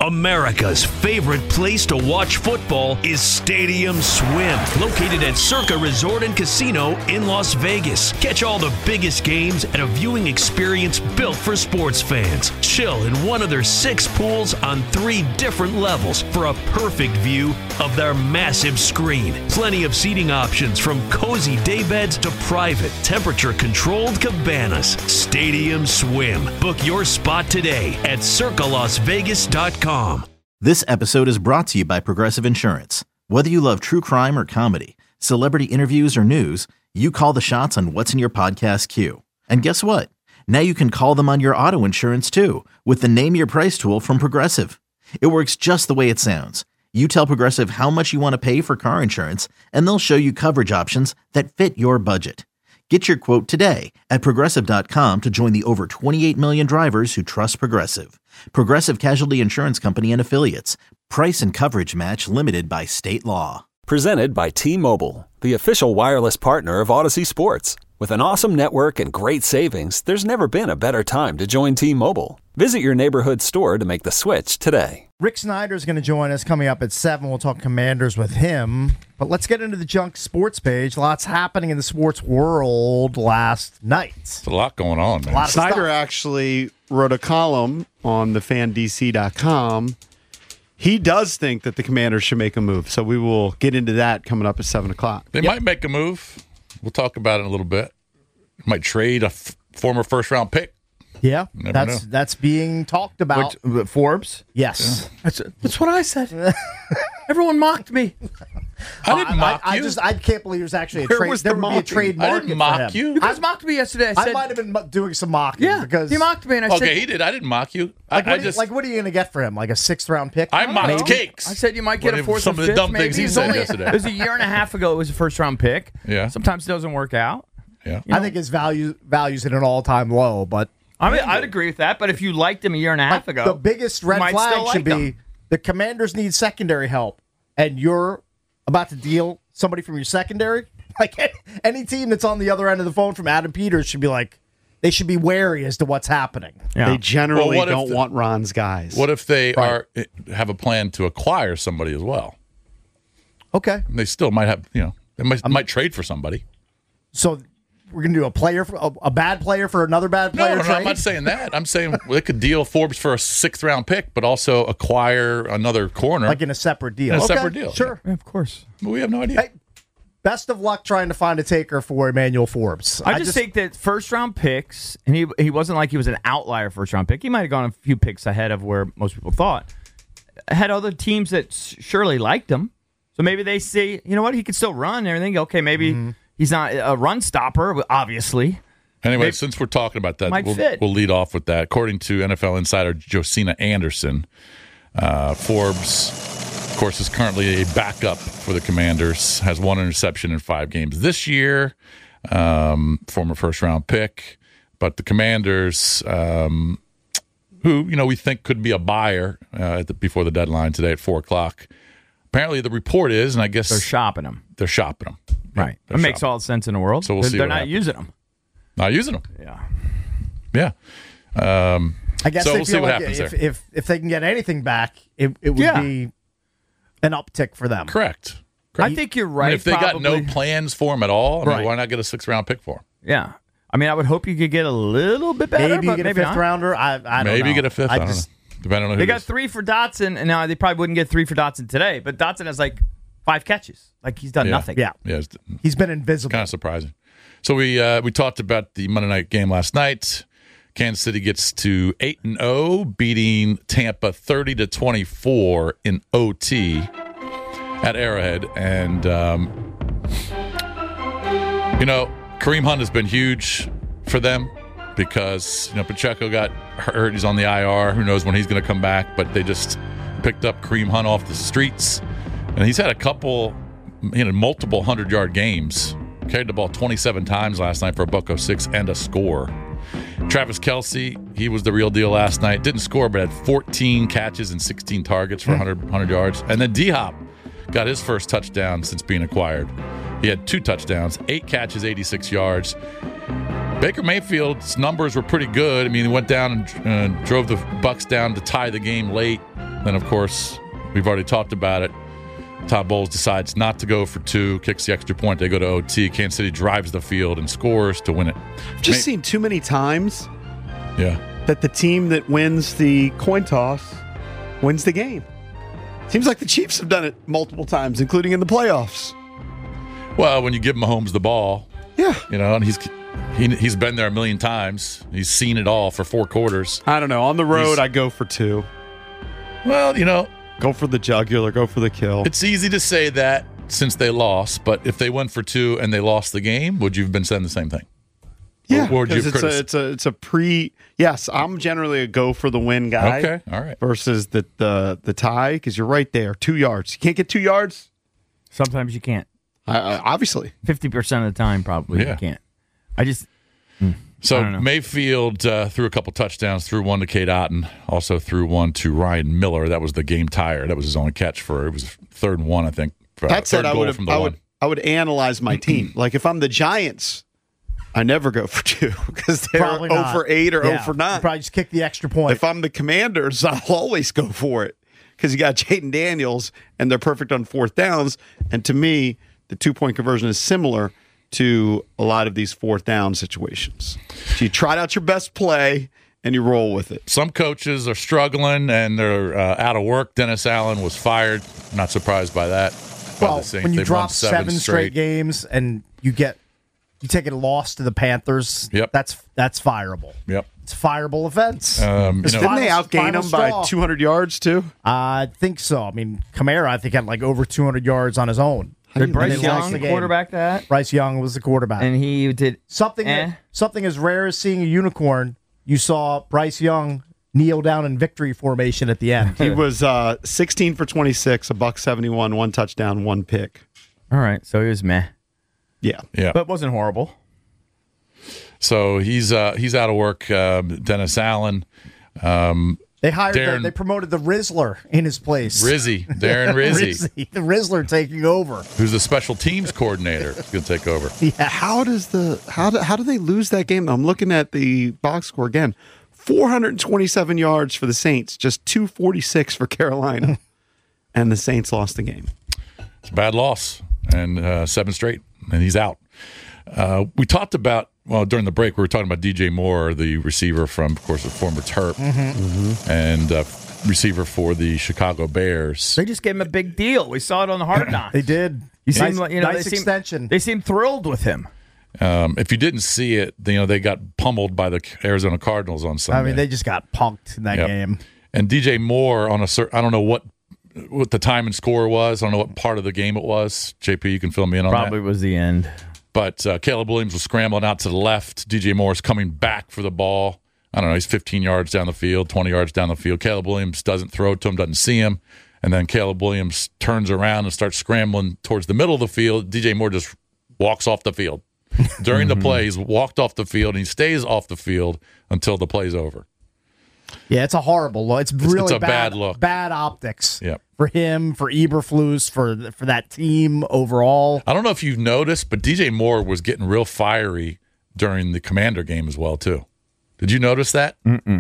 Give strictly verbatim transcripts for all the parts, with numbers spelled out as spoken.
America's favorite place to watch football is Stadium Swim, located at Circa Resort and Casino in Las Vegas. Catch all the biggest games at a viewing experience built for sports fans. Chill in one of their six pools on three different levels for a perfect view of their massive screen. Plenty of seating options from cozy daybeds to private, temperature-controlled cabanas. Stadium Swim. Book your spot today at circa las vegas dot com. This episode is brought to you by Progressive Insurance. Whether you love true crime or comedy, celebrity interviews or news, you call the shots on what's in your podcast queue. And guess what? Now you can call them on your auto insurance too with the Name Your Price tool from Progressive. It works just the way it sounds. You tell Progressive how much you want to pay for car insurance, and they'll show you coverage options that fit your budget. Get your quote today at progressive dot com to join the over twenty-eight million drivers who trust Progressive. Progressive Casualty Insurance Company and Affiliates. Price and coverage match limited by state law. Presented by T-Mobile, the official wireless partner of Odyssey Sports. With an awesome network and great savings, there's never been a better time to join T-Mobile. Visit your neighborhood store to make the switch today. Rick Snyder is going to join us coming up at seven. We'll talk Commanders with him. But let's get into the Junk Sports page. Lots happening in the sports world last night. There's a lot going on, man. A lot of Snyder stuff. actually wrote a column on the fan D C dot com. He does think that the Commanders should make a move. So we will get into that coming up at seven o'clock. They Yep. might make a move. We'll talk about it in a little bit. Might trade a f- former first-round pick. Yeah, Never that's know. that's being talked about. Which, Forbes? Yes. That's, that's what I said. Everyone mocked me. I didn't I, mock I, you. I just I can't believe there's actually a Where trade. was There the would be a mocking? trade I market didn't for mock him. you. You guys mocked me yesterday. I I said, might have been mo- doing some mocking yeah, because you mocked me, and I okay, said, he did. I didn't mock you. I, Like, I what, are you, just like, what are you going to get for him? Like a sixth round pick? I mocked Maybe? cakes. I said you might get What a if fourth some and of the fifth, dumb maybe. things he It was said only- yesterday. It was a year and a half ago. It was a first round pick. Yeah. Sometimes it doesn't work out. Yeah. You know? I think his value values at an all time low, but I mean, I'd agree with that. But if you liked him a year and a half ago, the biggest you red might flag still should like be him. the Commanders need secondary help, and you're about to deal somebody from your secondary. Like any team that's on the other end of the phone from Adam Peters should be like, they should be wary as to what's happening. Yeah. They generally Well, what if don't the- want Ron's guys. What if they Right. are have a plan to acquire somebody as well? Okay, They still might have, you know, they might, might trade for somebody. so we're gonna do a player, for, a, a bad player for another bad No, player. no, no, trade? I'm not saying that. I'm saying they could deal Forbes for a sixth round pick, but also acquire another corner. like in a separate deal. In a Okay, separate deal, sure. Yeah, of course. But we have no idea. Hey, best of luck trying to find a taker for Emmanuel Forbes. I, just, think that first round picks, and he he wasn't like he was an outlier first round pick. He might have gone a few picks ahead of where most people thought. Had other teams that s- surely liked him. So maybe they see, you know what, he could still run and everything. Okay, maybe Mm-hmm. he's not a run stopper, obviously. Anyway, Maybe- since we're talking about that, Might we'll, fit. we'll lead off with that. According to N F L insider Josina Anderson, uh, Forbes, of course, is currently a backup for the Commanders, has one interception in five games this year, um, former first-round pick. But the Commanders, um, who, you know, we think could be a buyer uh, at the, before the deadline today at four o'clock, apparently the report is, and I guess They're shopping him. they're shopping them. Right. They're It makes shopping. all the sense in the world. So we'll they're see they're what not happens. using them. Not using them. Yeah. Yeah. Um, I guess so they we'll feel see what like happens if, there. if if they can get anything back, it, it would Yeah. be an uptick for them. Correct. I think you're I right. mean, if they got no probably. plans for him at all, I mean, Right. why not get a six round pick for him? Yeah. I mean, I would hope you could get a little bit better, Maybe you but get maybe a fifth not. rounder. I, I don't Maybe know. get a fifth. I, I don't just, know. Depending on who They it got is. three for Dotson, and now they probably wouldn't get three for Dotson today. But Dotson has like five catches. Like he's done Yeah. nothing. Yeah, Yeah, it's he's been invisible. kind of surprising. So we uh, we talked about the Monday night game last night. Kansas City gets to eight and zero, beating Tampa thirty to twenty four in O T at Arrowhead, and um, you know Kareem Hunt has been huge for them because you know Pacheco got hurt; he's on the I R. Who knows when he's going to come back? But they just picked up Kareem Hunt off the streets, and he's had a couple, you know, multiple hundred yard games. Carried the ball twenty-seven times last night for a buck oh six and a score. Travis Kelce, he was the real deal last night. Didn't score, but had fourteen catches and sixteen targets for one hundred, one hundred yards. And then D-Hop got his first touchdown since being acquired. He had two touchdowns, eight catches, eighty-six yards. Baker Mayfield's numbers were pretty good. I mean, he went down and uh, drove the Bucs down to tie the game late. Then, of course, we've already talked about it. Todd Bowles decides not to go for two, kicks the extra point. They go to O T. Kansas City drives the field and scores to win it. Just May- seen too many times Yeah. that the team that wins the coin toss wins the game. Seems like the Chiefs have done it multiple times, including in the playoffs. Well, when you give Mahomes the ball, Yeah. you know, and he's he, he's been there a million times. He's seen it all for four quarters. I don't know. On the road, He's- I go for two. Well, you know, Go for the jugular. Go for the kill. it's easy to say that since they lost, but if they went for two and they lost the game, would you have been saying the same thing? Yeah, Or would you 'cause have it's, a, critic- it's a it's a pre. Yes, I'm generally a go for the win guy. Okay, all right. Versus the the the tie, because you're right there, two yards. You can't get two yards. Sometimes you can't. I, I, obviously, fifty percent of the time, probably Yeah. you can't. I just So I don't know. Mayfield uh, threw a couple touchdowns, threw one to Cade Otton, also threw one to Ryan Miller. That was the game tire. That was his only catch for it was third and one, I think. For, that said, third I goal would from the I one. would I would analyze my team. Like if I'm the Giants, I never go for two because they're Probably zero not. for eight or Yeah, zero for nine. Probably just kick the extra point. If I'm the Commanders, I'll always go for it because you got Jaden Daniels and they're perfect on fourth downs. And to me, the two point conversion is similar to a lot of these fourth down situations. So you trot out your best play and you roll with it. Some coaches are struggling and they're uh, out of work. Dennis Allen was fired. Not surprised by that. By well, the Saints. when you They've won drop seven, straight games and you get you take a loss to the Panthers, Yep. that's that's fireable. Yep. It's a fireable offense. Um, you It's know- Didn't they final- outgain final them by straw. two hundred yards too? I think so. I mean, Kamara, I think, had like over two hundred yards on his own. did And Bryce they lost Young the game. quarterback that, Bryce Young was the quarterback. and he did something eh. something as rare as seeing a unicorn. You saw Bryce Young kneel down in victory formation at the end. He was uh, sixteen for twenty-six, a buck seventy-one, one touchdown, one pick. All right, so he was meh, Yeah. Yeah. but wasn't horrible. So he's uh, he's out of work. Um, Dennis Allen, um, They hired, the, Darren- they promoted the Rizzler in his place. Rizzy, Darren Rizzy, Rizzy, the Rizzler taking over. who's the special teams coordinator, is going to take over. How does the how do, how do they lose that game? I'm looking at the box score again. four hundred twenty-seven yards for the Saints, just two forty-six for Carolina. And the Saints lost the game. It's a bad loss, and uh, seven straight, and he's out. Uh, we talked about, well, during the break, we were talking about D J Moore, the receiver from, of course, a former Terp, Mm-hmm. and uh, receiver for the Chicago Bears. They just gave him a big deal. We saw it on the Hard Knocks. They did. You nice, seem like you know nice they seem, extension. They seem thrilled with him. Um, if you didn't see it, you know they got pummeled by the Arizona Cardinals on Sunday. I mean, they just got punked in that Yep. game. And D J Moore on a certain, I don't know what what the time and score was. I don't know what part of the game it was. J P, you can fill me in on Probably that. was the end. But uh, Caleb Williams was scrambling out to the left. D J Moore's coming back for the ball. I don't know. He's fifteen yards down the field, twenty yards down the field. Caleb Williams doesn't throw to him, doesn't see him. And then Caleb Williams turns around and starts scrambling towards the middle of the field. D J Moore just walks off the field. During the play, he's walked off the field, and he stays off the field until the play's over. Yeah, it's a horrible look. It's really it's a bad bad, look. Bad optics. Yep. For him, for Eberflus, for for that team overall. I don't know if you've noticed, but D J Moore was getting real fiery during the Commander game as well, too. Did you notice that? Mm-mm.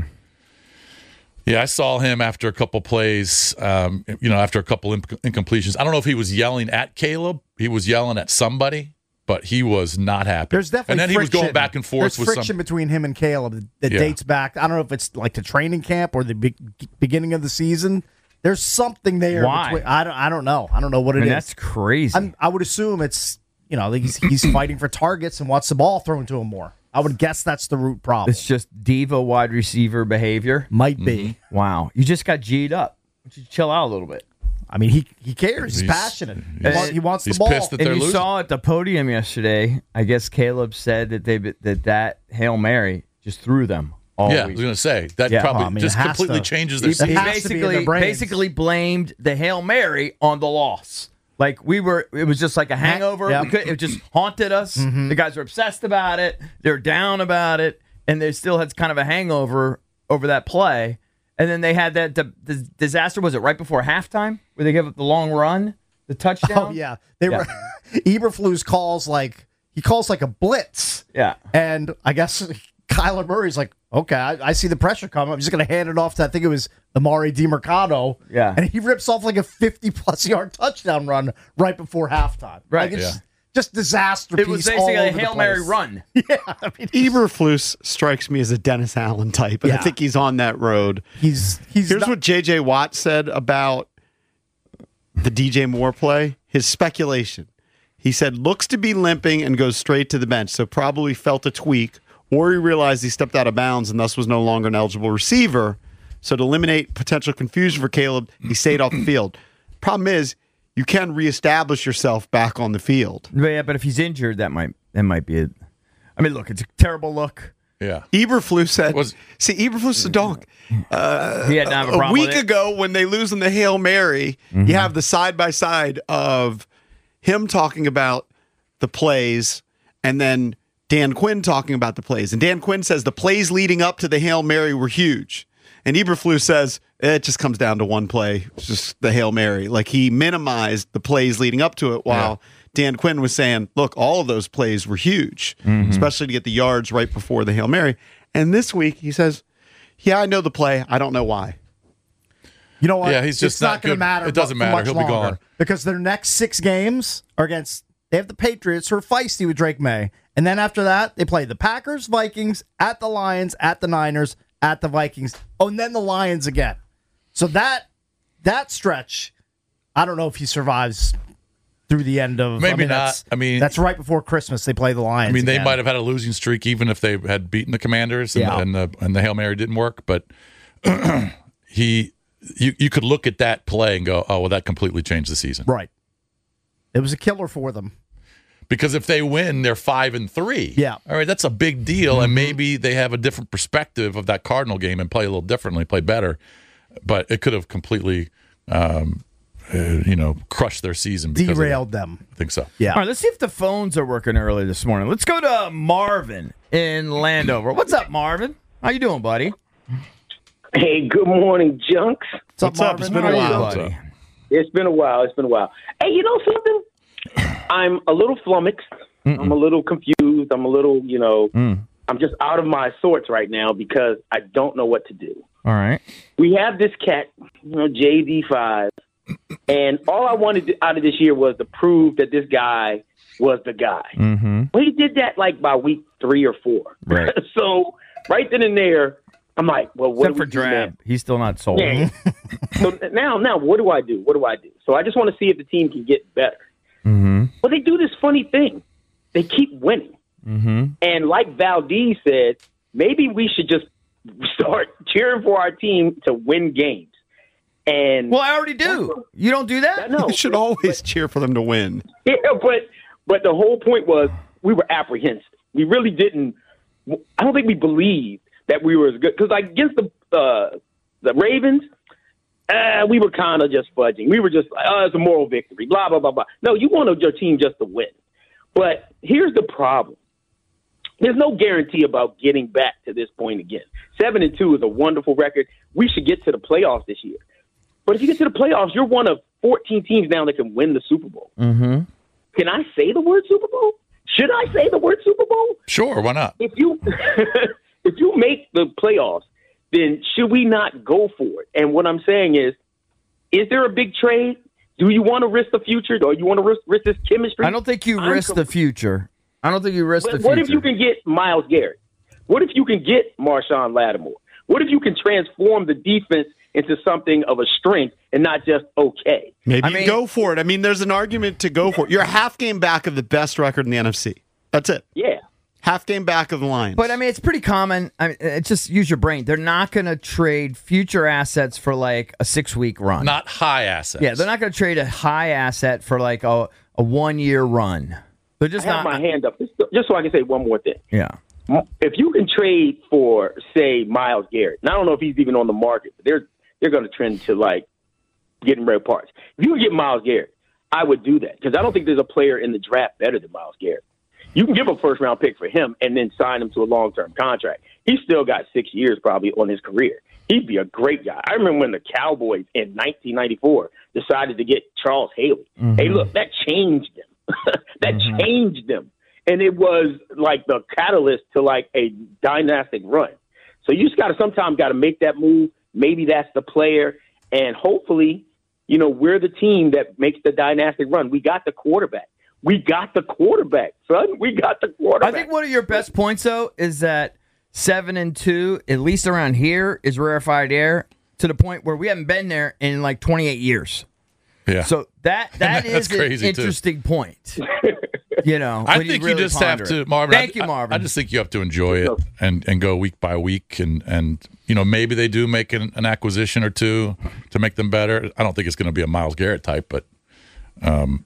Yeah, I saw him after a couple plays, um, you know, after a couple inc- incompletions. I don't know if he was yelling at Caleb. He was yelling at somebody, but he was not happy. There's definitely And then he was friction. going back and forth There's with friction some. between him and Caleb that Yeah. dates back. I don't know if it's like the training camp or the be- beginning of the season. There's something there. Why? Between, I don't. I don't know. I don't know what I it mean, is. that's crazy. I'm, I would assume it's you know he's he's fighting for targets and wants the ball thrown to him more. I would guess that's the root problem. It's just diva wide receiver behavior. Might be. Wow, you just got G'd up. Why don't you chill out a little bit? I mean, he he cares. He's, He's- passionate. He, he's- wants, he wants the he's ball. pissed that And they're you losing. saw at the podium yesterday. I guess Caleb said that they that that Hail Mary just threw them all Yeah, I week. was going to say that Yeah, probably well, I mean, just it has completely to. changes he, their he That season. has to be in their basically brains. basically blamed the Hail Mary on the loss. Like we were, it was just like a hangover. Yep. We could, it just haunted us. The guys were obsessed about it. They're down about it, and they still had kind of a hangover over that play. And then they had that the, the disaster. Was it right before halftime where they gave up the long run, the touchdown? Oh yeah, they Yeah. were. Eberflus calls like he calls like a blitz. yeah. And I guess Kyler Murray's like, okay, I, I see the pressure coming. I'm just going to hand it off to, I think it was Amari DiMercado. Yeah. And he rips off like a fifty-plus yard touchdown run right before halftime. Right. Like it's Yeah. just disaster It was piece all basically a over the Hail Mary place. run. Yeah. I mean, Eberflus strikes me as a Dennis Allen type, and I Yeah. think he's on that road. he's, he's Here's not- what J J Watt said about the D J Moore play. His speculation. He said, looks to be limping and goes straight to the bench, so probably felt a tweak, or he realized he stepped out of bounds and thus was no longer an eligible receiver. So to eliminate potential confusion for Caleb, he stayed off the field. Problem is, you can reestablish yourself back on the field. Yeah, but if he's injured, that might that might be it. I mean, look, it's a terrible look. Yeah. Eberflus said, Was- see, Eberflus is a dog. He had to have a A problem week with it. ago, when they lose in the Hail Mary, you have the side by side of him talking about the plays and then Dan Quinn talking about the plays. And Dan Quinn says the plays leading up to the Hail Mary were huge. And Eberflus says it just comes down to one play, it's just the Hail Mary. Like he minimized the plays leading up to it while Dan Quinn was saying, look, all of those plays were huge, especially to get the yards right before the Hail Mary. And this week he says, yeah, I know the play. I don't know why. You know what? Yeah, he's just it's not, not going to good. matter. It doesn't mu- matter. much He'll be longer gone. because their next six games are against. They have the Patriots, who are feisty with Drake May, and then after that they play the Packers, Vikings, at the Lions, at the Niners, at the Vikings. Oh, and then the Lions again. So that that stretch, I don't know if he survives through the end of. Maybe I mean, not. That's, I mean- that's right before Christmas. They play the Lions. I mean, they again. might have had a losing streak even if they had beaten the Commanders and, Yeah. and the and the Hail Mary didn't work. But he, you you could look at that play and go, oh well, that completely changed the season. right. It was a killer for them. Because if they win, they're five and three. Yeah. All right, that's a big deal, and maybe they have a different perspective of that Cardinal game and play a little differently, play better. But it could have completely, um, uh, you know, crushed their season. Because of Derailed that. them. I think so. Yeah. All right, let's see if the phones are working early this morning. Let's go to Marvin in Landover. What's up, Marvin? How you doing, buddy? Hey, good morning, Junks. What's up, What's up? Marvin? It's been How a are you, while. buddy? It's been a while. It's been a while. Hey, you know something? I'm a little flummoxed. Mm-mm. I'm a little confused. I'm a little, you know, mm. I'm just out of my sorts right now because I don't know what to do. All right. We have this cat, you know, J D five, and all I wanted to, out of this year was to prove that this guy was the guy. Mm-hmm. But he did that like by week three or four. Right. So right then and there, I'm like, well, what Except do for we do Drab. now? He's still not sold. Yeah. So now, now, what do I do? What do I do? So I just want to see if the team can get better. Mm-hmm. Well, they do this funny thing. They keep winning. Mm-hmm. And like Valdez said, maybe we should just start cheering for our team to win games. And Well, I already do. You don't do that? no, You should always cheer for them to win. yeah, but but the whole point was we were apprehensive. We really didn't. I don't think we believed that we were as good because like against the uh, the Ravens, uh, we were kind of just fudging. We were just like, oh, it's a moral victory. Blah blah blah blah. No, you wanted your team just to win. But here's the problem. There's no guarantee about getting back to this point again. Seven and two is a wonderful record. We should get to the playoffs this year. But if you get to the playoffs, you're one of fourteen teams now that can win the Super Bowl. Mm-hmm. Can I say the word Super Bowl? Should I say the word Super Bowl? Sure, why not? If you if you make the playoffs, then should we not go for it? And what I'm saying is, is there a big trade? Do you want to risk the future, or you want to risk, risk this chemistry? I don't think you I'm risk com- the future. I don't think you risk But the future. what if you can get Myles Garrett? What if you can get Marshawn Lattimore? What if you can transform the defense into something of a strength and not just okay? Maybe I you mean- go for it. I mean, there's an argument to go for it. You're a half game back of the best record in the N F C. That's it. Yeah. Half game back of the Lions. But I mean, it's pretty common. I mean, it's just use your brain. They're not going to trade future assets for like a six week run. Not high assets. Yeah, they're not going to trade a high asset for like a, a one year run. They're I just have not. my hand up just, just so I can say one more thing. Yeah. If you can trade for, say, Myles Garrett, and I don't know if he's even on the market, but they're they're going to trend to like getting rare parts. If you can get Myles Garrett, I would do that because I don't think there's a player in the draft better than Myles Garrett. You can give a first round pick for him and then sign him to a long term contract. He's still got six years probably on his career. He'd be a great guy. I remember when the Cowboys in nineteen ninety-four decided to get Charles Haley. Mm-hmm. Hey, look, that changed them. that mm-hmm. changed them. and it was like the catalyst to like a dynastic run. So you just got to sometimes got to make that move. Maybe that's the player, and hopefully, you know, we're the team that makes the dynastic run. We got the quarterback. We got the quarterback, son. We got the quarterback. I think one of your best points, though, is that seven and two, at least around here, is rarefied air to the point where we haven't been there in like twenty-eight years. Yeah. So that that is an interesting too. point. You know, I think you, you, really you just have to, it. Marvin. Thank I, you, Marvin. I, I just think you have to enjoy it and, and go week by week, and, and you know maybe they do make an, an acquisition or two to make them better. I don't think it's going to be a Myles Garrett type, but. Um,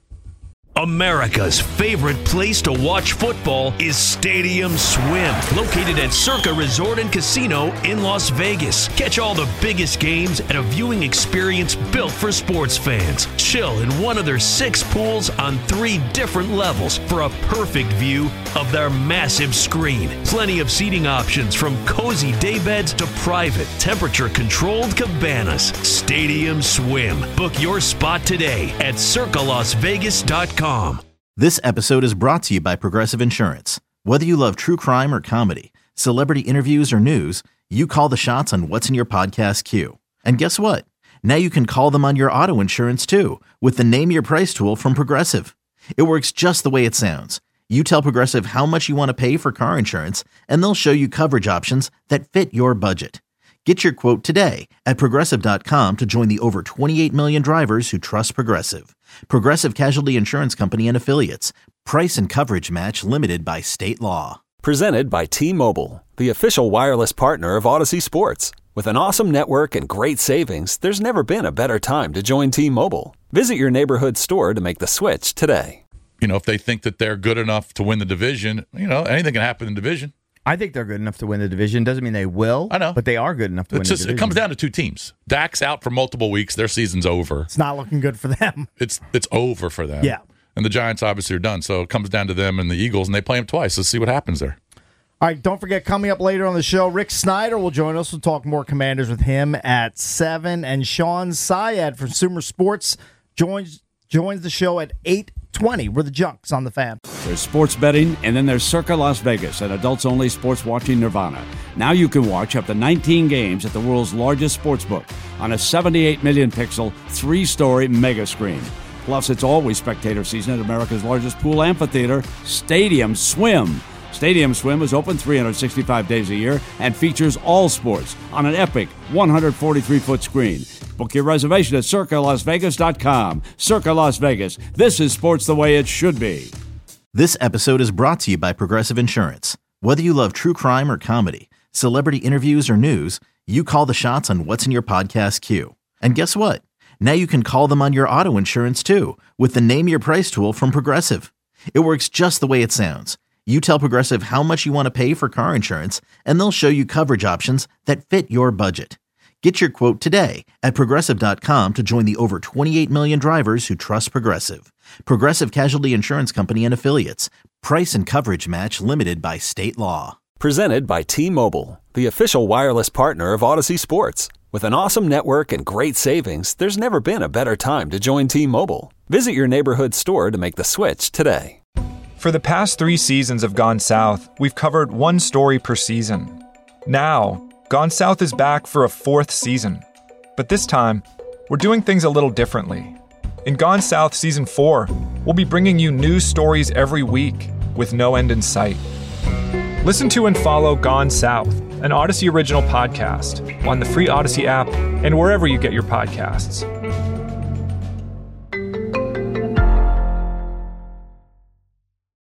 America's favorite place to watch football is Stadium Swim, located at Circa Resort and Casino in Las Vegas. Catch all the biggest games at a viewing experience built for sports fans. Chill in one of their six pools on three different levels for a perfect view of their massive screen. Plenty of seating options from cozy daybeds to private, temperature-controlled cabanas. Stadium Swim. Book your spot today at circa las vegas dot com. This episode is brought to you by Progressive Insurance. Whether you love true crime or comedy, celebrity interviews or news, you call the shots on what's in your podcast queue. And guess what? Now you can call them on your auto insurance too with the Name Your Price tool from Progressive. It works just the way it sounds. You tell Progressive how much you want to pay for car insurance, and they'll show you coverage options that fit your budget. Get your quote today at Progressive dot com to join the over twenty-eight million drivers who trust Progressive. Progressive Casualty Insurance Company and Affiliates. Price and coverage match limited by state law. Presented by T-Mobile, the official wireless partner of Odyssey Sports. With an awesome network and great savings, there's never been a better time to join T-Mobile. Visit your neighborhood store to make the switch today. You know, if they think that they're good enough to win the division, you know, anything can happen in the division. I think they're good enough to win the division. Doesn't mean they will. I know. But they are good enough to It's win just, the division. It comes down to two teams. Dak's out for multiple weeks. Their season's over. It's not looking good for them. It's it's over for them. Yeah. And the Giants obviously are done. So it comes down to them and the Eagles, and they play them twice. Let's see what happens there. All right, don't forget, coming up later on the show, Rick Snyder will join us. We'll talk more Commanders with him at seven. And Sean Syed from Consumer Sports joins joins the show at eight twenty. We're the Junks on the Fan. There's sports betting, and then there's Circa Las Vegas, an adults-only sports watching nirvana. Now you can watch up to nineteen games at the world's largest sports book on a seventy-eight million pixel, three-story mega screen. Plus, it's always spectator season at America's largest pool amphitheater, Stadium Swim. Stadium Swim is open three hundred sixty-five days a year and features all sports on an epic one hundred forty-three foot screen. Book your reservation at circa las vegas dot com. Circa Las Vegas. This is sports the way it should be. This episode is brought to you by Progressive Insurance. Whether you love true crime or comedy, celebrity interviews or news, you call the shots on what's in your podcast queue. And guess what? Now you can call them on your auto insurance too with the Name Your Price tool from Progressive. It works just the way it sounds. You tell Progressive how much you want to pay for car insurance, and they'll show you coverage options that fit your budget. Get your quote today at Progressive dot com to join the over twenty-eight million drivers who trust Progressive. Progressive Casualty Insurance Company and Affiliates. Price and coverage match limited by state law. Presented by T-Mobile, the official wireless partner of Odyssey Sports. With an awesome network and great savings, there's never been a better time to join T-Mobile. Visit your neighborhood store to make the switch today. For the past three seasons of Gone South, we've covered one story per season. Now, Gone South is back for a fourth season. But this time, we're doing things a little differently. In Gone South Season four, we'll be bringing you new stories every week with no end in sight. Listen to and follow Gone South, an Odyssey original podcast, on the free Odyssey app and wherever you get your podcasts.